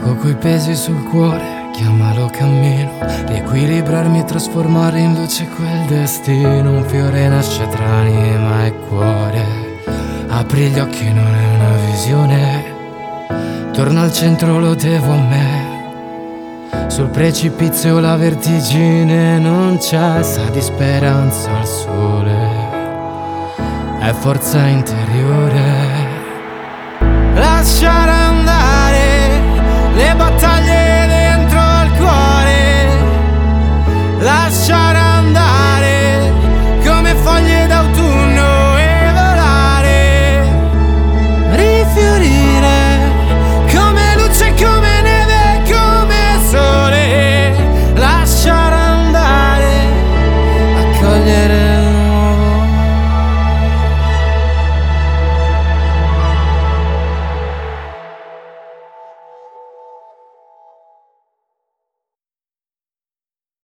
Gioco coi pesi sul cuore, chiamalo cammino, riequilibrarmi e trasformare in luce quel destino. Un fiore nasce tra anima e cuore, apri gli occhi, non è una visione, torno al centro, lo devo a me. Sul precipizio la vertigine non c'è, sa di speranza al sole, è forza interiore. Lasciare andare le battaglie dentro al cuore, lasciare andare come foglie d'autunno e volare, rifiorire come luce, come neve, come sole, lasciare andare, accogliere